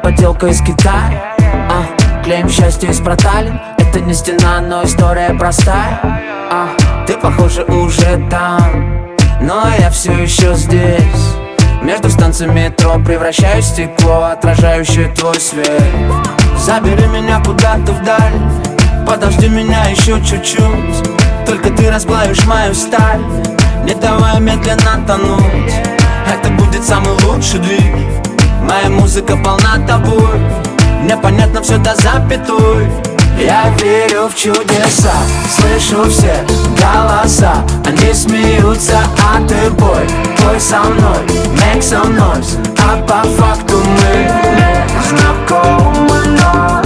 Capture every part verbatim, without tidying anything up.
подделка из Китая. а, Клеим счастье из проталин. Это не стена, но история простая. а, Ты, похоже, уже там, но я все еще здесь. Между станциями метро превращаюсь в стекло, отражающее твой свет. Забери меня куда-то вдаль, подожди меня еще чуть-чуть. Только ты расплавишь мою сталь, не давай медленно тонуть. Это будет самый лучший двиг. Моя музыка полна тобой, непонятно все до запятой. Я верю в чудеса, слышу все голоса. Они смеются, а ты пой, пой со мной, make some noise. А по факту мы знакомы, но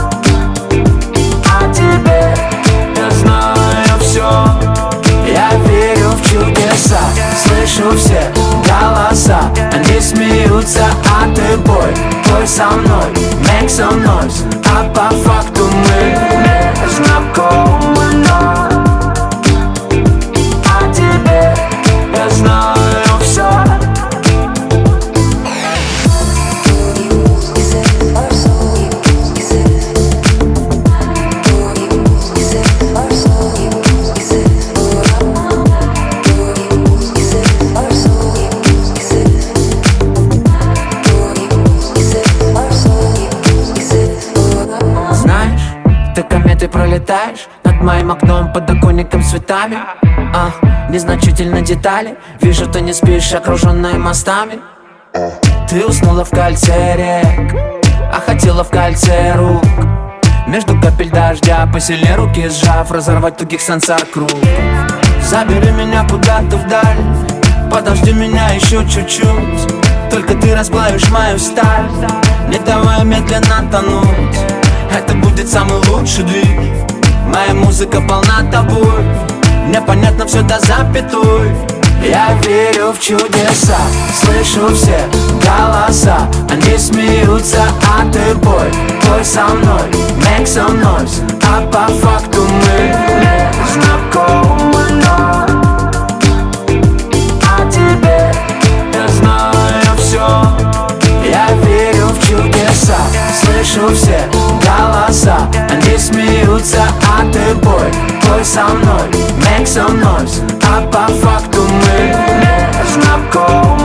о тебе я знаю все. Я верю в чудеса, слышу все голоса. Они смеются, а ты пой, пой со мной, make some noise. А по факту мы знакомы, но о тебе я знаю все. Ты кометой пролетаешь над моим окном, подоконником с цветами. а, Незначительно детали. Вижу, ты не спишь, окруженная мостами. Ты уснула в кольце рек, а хотела в кольце рук. Между капель дождя посильнее руки сжав, разорвать тугих сансар круг. Забери меня куда-то вдаль, подожди меня еще чуть-чуть. Только ты расплавишь мою сталь, не давай медленно тонуть. Это будет самый лучший двиг. Моя музыка полна тобой, непонятно все до запятой. Я верю в чудеса, слышу все голоса. Они смеются, а ты пой, пой со мной, make some noise. А по факту мы знакомы, но о тебе я знаю все. Я верю в чудеса, слышу все голоса. Они смеются, а ты пой, пой со мной, make some noise. А по факту мы знакомы.